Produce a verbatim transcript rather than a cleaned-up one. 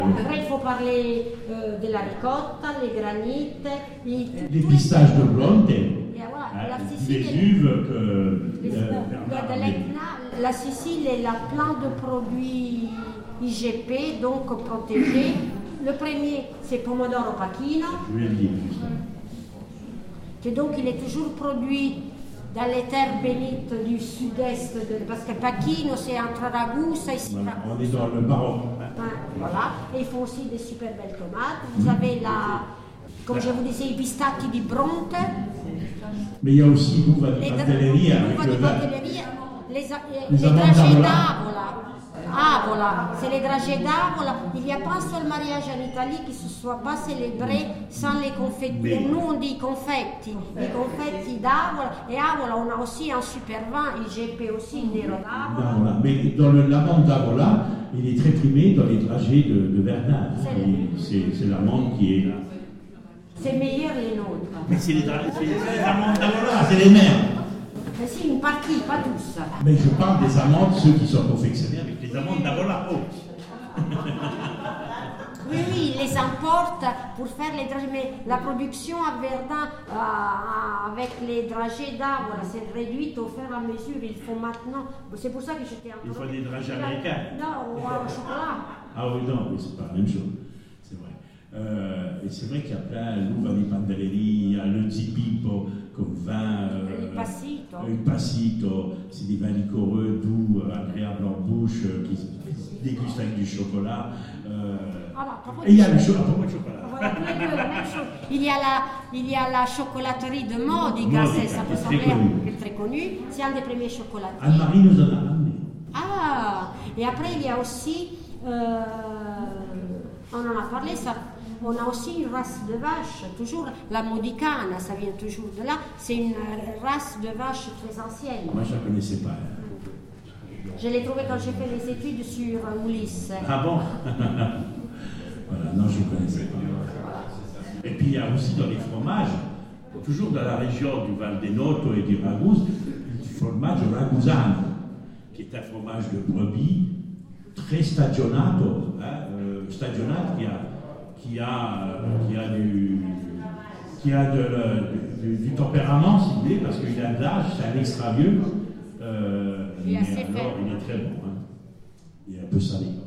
Après, il faut parler euh, de la ricotta, les granites, les, les pistaches de Bronte, voilà, hein, la les Sicile, uves que les, euh, de l'Etna. La Sicile, elle a plein de produits I G P, donc protégés. Le premier, c'est pomodoro pacchino, que donc il est toujours produit dans les terres bénites du sud-est, de, parce que Pacchino c'est entre Ragusa et voilà, on est dans le Maroc. Hein, voilà, et ils font aussi des super belles tomates. Vous avez la, comme je vous disais, i pistacchi di Bronte. Mais il y a aussi l'uva di Pantelleria avec le vin. Les, les, les dragées d'Avola. Avola, c'est les dragées d'Avola. Il n'y a pas un seul mariage en Italie qui se soit pas célébré sans les confetti. Mais... Nous on dit confetti, les confetti d'Avola. Et Avola, on a aussi un super vin, I G P aussi, Nero d'Avola. Mais dans le l'amande d'Avola, il est très primé dans les dragées de, de Verdun. C'est l'amande qui est là. C'est meilleur les nôtres. Mais c'est les, les amandes d'Avola, c'est les mères. Mais si, une partie, pas tous. Mais je parle des amandes, ceux qui sont confectionnés avec les amandes d'Avola. Oh. Oui, oui, ils les importent pour faire les dragées. Mais la production à Verdun, euh, avec les dragées d'Avola, c'est réduite au fur et à mesure. Ils font maintenant. C'est pour ça que j'étais en train. Ils font des dragées américains. Non, ou au chocolat. Ah oui, non, mais c'est pas la même chose. C'est vrai. Euh, et c'est vrai qu'il y a plein, l'uva di Pantelleria, le zippo comme vin, euh, il passito, il passito, c'est des vins liquoreux, doux, agréables en bouche, euh, qui se dégustent avec du chocolat. Euh, ah, bah, et il y a le chocolat. Voilà, il y a la, il y a la chocolaterie de Modica, Modica ça peut sembler très connue, c'est un des premiers chocolatiers. Anne-Marie nous en a ramené. Ah, et après il y a aussi, euh, on en a parlé, ça. On a aussi une race de vache, toujours la modicana, ça vient toujours de là. C'est une race de vache très ancienne. Moi, je ne la connaissais pas. Je l'ai trouvée quand j'ai fait les études sur Ulysse. Ah bon? Voilà, non, je ne connaissais pas. Et puis, il y a aussi dans les fromages, toujours dans la région du Val d'Enoto et du Raguse, du fromage ragusano, qui est un fromage de brebis très stagionato, hein, euh, stagionato qui a qui a, qui a, du, qui a de, du, du tempérament, si vous voulez, parce qu'il a de l'âge, c'est un extra vieux. Euh, il, est mais alors, il est très bon. Hein. Il est un peu salé.